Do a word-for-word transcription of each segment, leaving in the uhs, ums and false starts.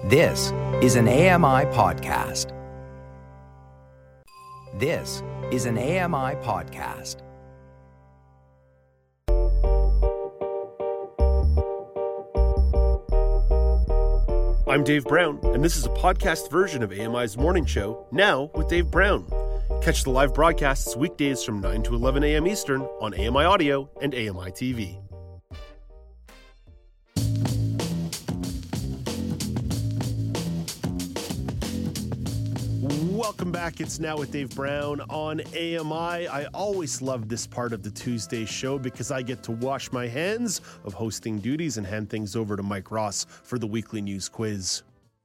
This is an A M I podcast. This is an A M I podcast. I'm Dave Brown, and this is a podcast version of A M I's Morning Show, Now with Dave Brown. Catch the live broadcasts weekdays from nine to eleven a.m. Eastern on A M I Audio and A M I T V. Welcome back. It's Now with Dave Brown on A M I. I always love this part of the Tuesday show because I get to wash my hands of hosting duties and hand things over to Mike Ross for the weekly news quiz.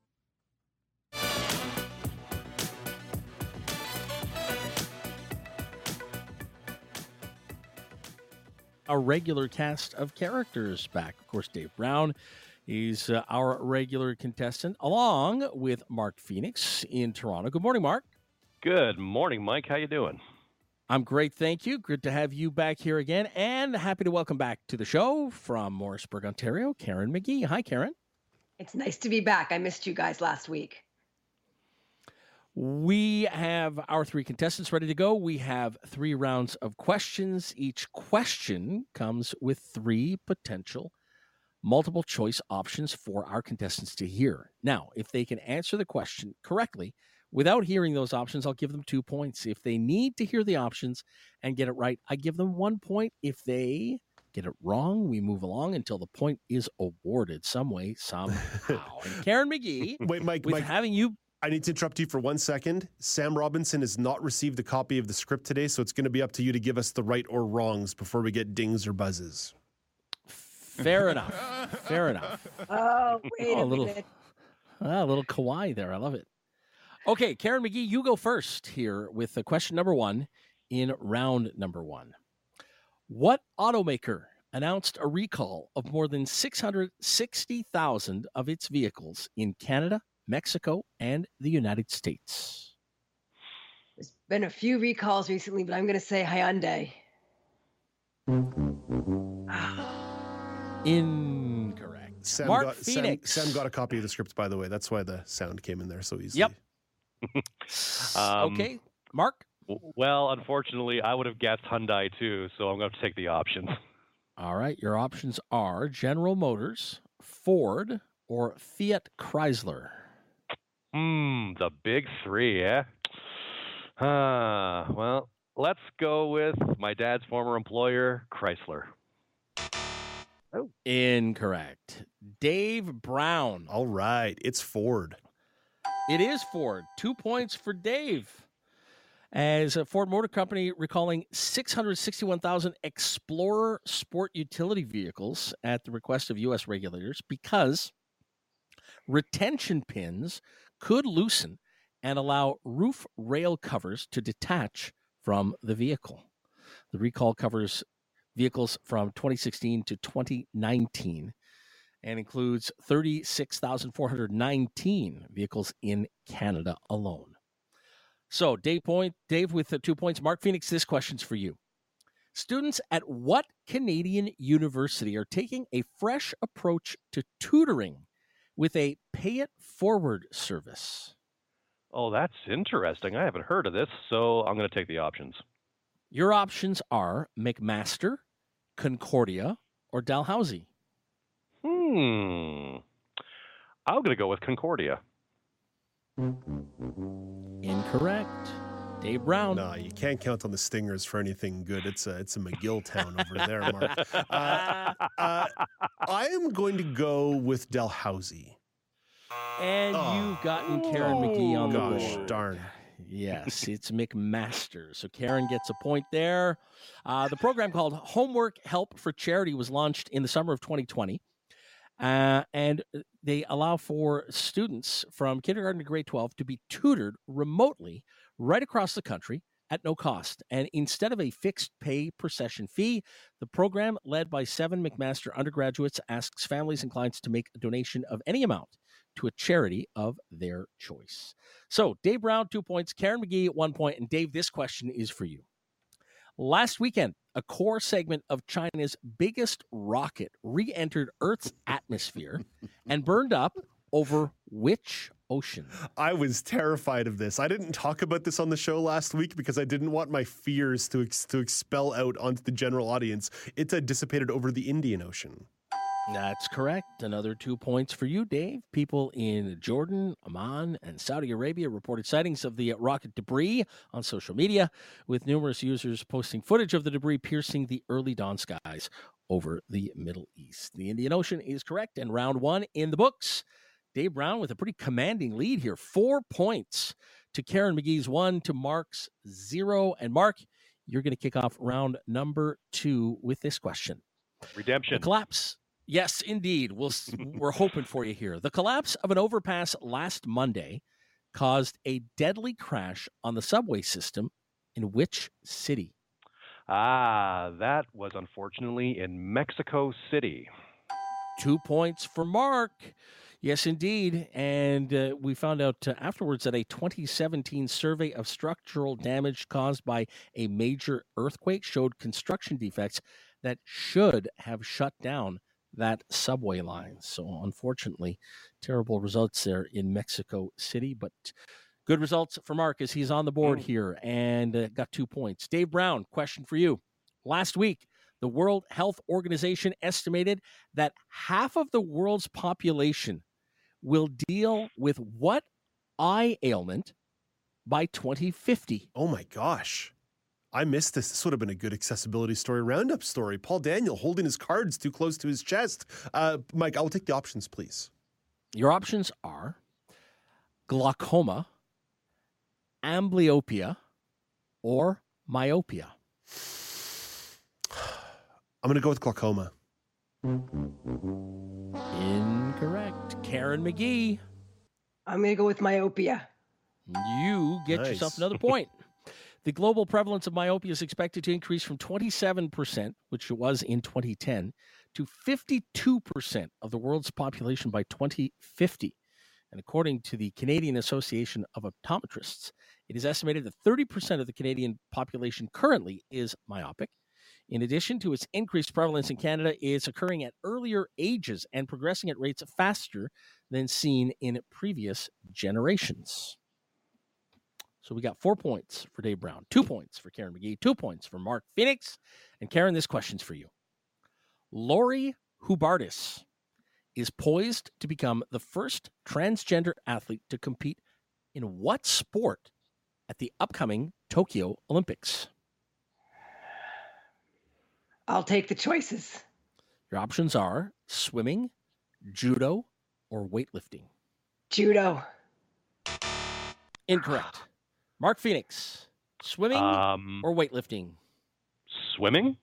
A regular cast of characters back. Of course, Dave Brown. He's uh, our regular contestant, along with Mark Phoenix in Toronto. Good morning, Mark. Good morning, Mike. How you doing? I'm great, thank you. Good to have you back here again, and happy to welcome back to the show from Morrisburg, Ontario, Karen McGee. Hi, Karen. It's nice to be back. I missed you guys last week. We have our three contestants ready to go. We have three rounds of questions. Each question comes with three potential multiple choice options for our contestants to hear. Now, if they can answer the question correctly without hearing those options, I'll give them two points. If they need to hear the options and get it right, I give them one point. If they get it wrong, we move along until the point is awarded some way, somehow. And Karen McGee, Wait, Mike, with Mike, having you... I need to interrupt you for one second. Sam Robinson has not received a copy of the script today, so it's going to be up to you to give us the right or wrongs before we get dings or buzzes. Fair enough. Fair enough. Oh, wait Oh, a a little, minute. ah, a little kawaii there. I love it. Okay, Karen McGee, you go first here with the question number one in round number one. What automaker announced a recall of more than six hundred sixty thousand of its vehicles in Canada, Mexico, and the United States? There's been a few recalls recently, but I'm going to say Hyundai. Incorrect. Sam Mark got, Phoenix. Sam, Sam got a copy of the script, by the way. That's why the sound came in there so easily. Yep. Um, okay, Mark? W- Well, unfortunately, I would have guessed Hyundai too, so I'm going to take the options. All right, your options are General Motors, Ford, or Fiat Chrysler. Hmm, the big three, eh? Ah, well, let's go with my dad's former employer, Chrysler. Incorrect. Dave Brown. All right. It's Ford. It is Ford. Two points for Dave. As a Ford Motor Company recalling six hundred sixty-one thousand Explorer sport utility vehicles at the request of U S regulators because retention pins could loosen and allow roof rail covers to detach from the vehicle. The recall covers vehicles from twenty sixteen to twenty nineteen and includes thirty-six thousand four hundred nineteen vehicles in Canada alone. So, Dave point, Dave with the two points. Mark Phoenix, this question's for you. Students at what Canadian university are taking a fresh approach to tutoring with a pay-it-forward service? Oh, that's interesting. I haven't heard of this, so I'm going to take the options. Your options are McMaster, Concordia, or Dalhousie. Hmm. I'm going to go with Concordia. Incorrect. Dave Brown. No, you can't count on the Stingers for anything good. It's a, it's a McGill town over there, Mark. Uh, uh, I am going to go with Dalhousie. And Oh. you've gotten Karen McGee on the Gosh, board. darn. Yes, it's McMaster. So Karen gets a point there. Uh, the program called Homework Help for Charity was launched in the summer of twenty twenty. Uh, and they allow for students from kindergarten to grade twelve to be tutored remotely right across the country at no cost. And instead of a fixed pay per session fee, the program, led by seven McMaster undergraduates, asks families and clients to make a donation of any amount to a charity of their choice. So, Dave Brown, two points, Karen McGee, one point, and Dave, this question is for you. Last weekend, a core segment of China's biggest rocket re-entered Earth's atmosphere and burned up over which ocean? I was terrified of this. I didn't talk about this on the show last week because I didn't want my fears to ex- to expel out onto the general audience. It uh, dissipated over the Indian Ocean. That's correct. Another two points for you, Dave. People in Jordan, Oman, and Saudi Arabia reported sightings of the rocket debris on social media, with numerous users posting footage of the debris piercing the early dawn skies over the Middle East. The Indian Ocean is correct, and round one in the books. Dave Brown with a pretty commanding lead here. Four points to Karen McGee's one, to Mark's zero. And Mark, you're going to kick off round number two with this question. Redemption. The collapse. Yes, indeed. We'll, we're hoping for you here. The collapse of an overpass last Monday caused a deadly crash on the subway system in which city? Ah, that was unfortunately in Mexico City. Two points for Mark. Yes, indeed. And uh, we found out uh, afterwards that a twenty seventeen survey of structural damage caused by a major earthquake showed construction defects that should have shut down that subway line. So unfortunately, terrible results there in Mexico City, but good results for Mark as he's on the board here and uh, got two points. Dave Brown, question for you. Last week, the World Health Organization estimated that half of the world's population will deal with what eye ailment by twenty fifty? Oh my gosh. I missed this. This would have been a good accessibility story, roundup story. Paul Daniel holding his cards too close to his chest. Uh, Mike, I will take the options, please. Your options are glaucoma, amblyopia, or myopia. I'm going to go with glaucoma. Incorrect. Karen McGee. I'm going to go with myopia. You get Nice. yourself another point. The global prevalence of myopia is expected to increase from twenty-seven percent, which it was in twenty ten, to fifty-two percent of the world's population by twenty fifty. And according to the Canadian Association of Optometrists, it is estimated that thirty percent of the Canadian population currently is myopic. In addition to its increased prevalence in Canada, it's occurring at earlier ages and progressing at rates faster than seen in previous generations. So we got four points for Dave Brown, two points for Karen McGee, two points for Mark Phoenix. And Karen, this question's for you. Lori Hubardis is poised to become the first transgender athlete to compete in what sport at the upcoming Tokyo Olympics? I'll take the choices. Your options are swimming, judo, or weightlifting. Judo. Incorrect. Mark Phoenix, swimming Um, or weightlifting? Swimming?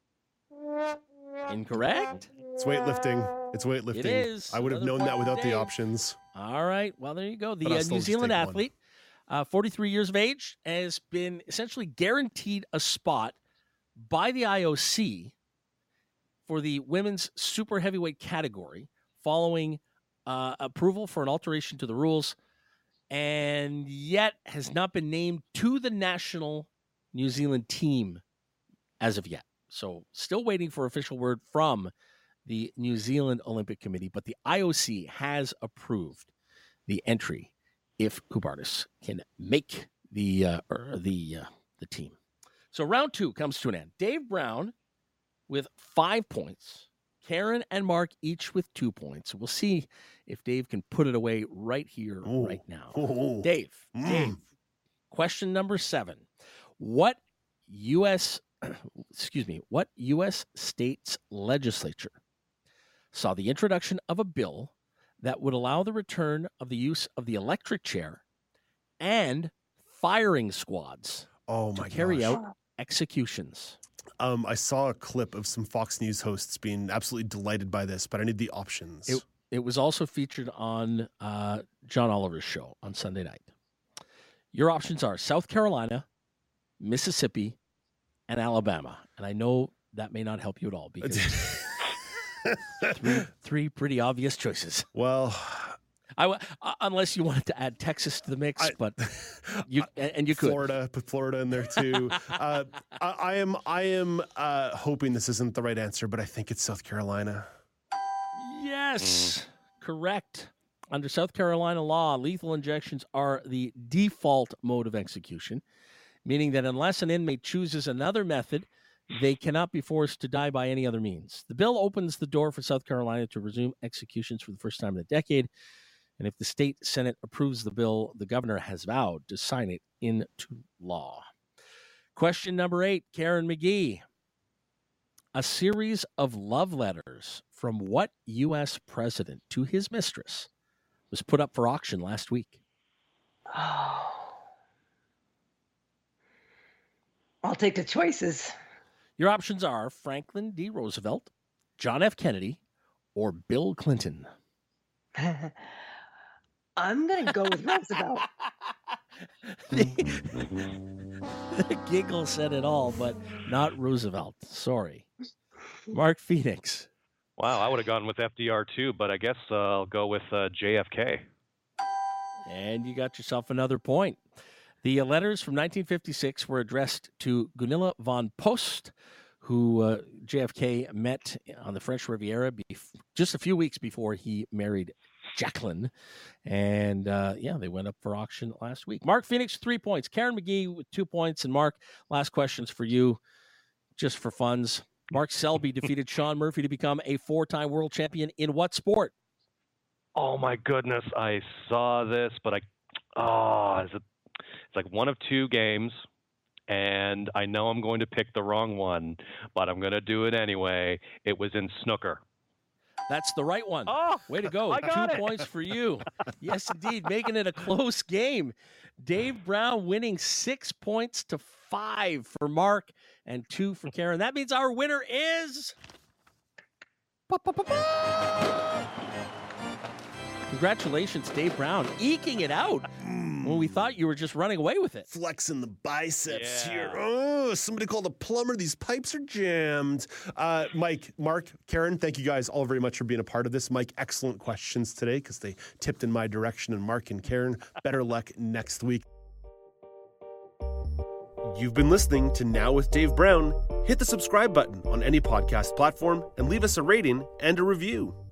Incorrect. It's weightlifting. It's weightlifting. It is. I would have Another known that point for without the Dave. options. All right. Well, there you go. The But I'll uh, still New just Zealand take one. athlete, uh, forty-three years of age, has been essentially guaranteed a spot by the I O C for the women's super heavyweight category following uh, approval for an alteration to the rules, and yet has not been named to the national New Zealand team as of yet. So still waiting for official word from the New Zealand Olympic Committee, but the I O C has approved the entry if Hubardis can make the uh, or the uh, the team. So round two comes to an end. Dave Brown with five points. Karen and Mark each with two points. We'll see if Dave can put it away right here, Ooh. right now. Ooh. Dave, Mm. Dave, question number seven. What U S excuse me, what U S state's legislature saw the introduction of a bill that would allow the return of the use of the electric chair and firing squads Oh to my carry gosh. out executions? Um, I saw a clip of some Fox News hosts being absolutely delighted by this, but I need the options. It, it was also featured on uh, John Oliver's show on Sunday night. Your options are South Carolina, Mississippi, and Alabama. And I know that may not help you at all because three, three pretty obvious choices. well, I, w- uh, unless you wanted to add Texas to the mix, I- but you and, and you could. Florida, put Florida in there too. uh, I, I am, I am uh, hoping this isn't the right answer, but I think it's South Carolina. Yes, correct. Under South Carolina law, lethal injections are the default mode of execution, meaning that unless an inmate chooses another method, they cannot be forced to die by any other means. The bill opens the door for South Carolina to resume executions for the first time in a decade. And if the state Senate approves the bill, the governor has vowed to sign it into law. Question number eight, Karen McGee. A series of love letters from what U S president to his mistress was put up for auction last week? Oh. I'll take the choices. Your options are Franklin D. Roosevelt, John F. Kennedy, or Bill Clinton. I'm going to go with Roosevelt. the, the giggle said it all, but not Roosevelt. Sorry. Mark Phoenix. Wow, I would have gone with F D R too, but I guess uh, I'll go with uh, J F K. And you got yourself another point. The uh, letters from nineteen fifty-six were addressed to Gunilla von Post, who uh, J F K met on the French Riviera bef- just a few weeks before he married Jacqueline. And, uh, yeah, they went up for auction last week. Mark Phoenix, three points. Karen McGee with two points. And, Mark, last questions for you, just for funds. Mark Selby defeated Sean Murphy to become a four-time world champion in what sport? Oh, my goodness. I saw this, but I oh, is it, it's like one of two games, and I know I'm going to pick the wrong one, but I'm going to do it anyway. It was in snooker. That's the right one. Oh, way to go. I got Two it. points for you. Yes, indeed. Making it a close game. Dave Brown winning six points to five for Mark and two for Karen. That means our winner is... Congratulations, Dave Brown, eking it out mm. when we thought you were just running away with it. Flexing the biceps yeah. here. Oh, somebody called a plumber. These pipes are jammed. Uh, Mike, Mark, Karen, thank you guys all very much for being a part of this. Mike, excellent questions today because they tipped in my direction. And Mark and Karen, better luck next week. You've been listening to Now with Dave Brown. Hit the subscribe button on any podcast platform and leave us a rating and a review.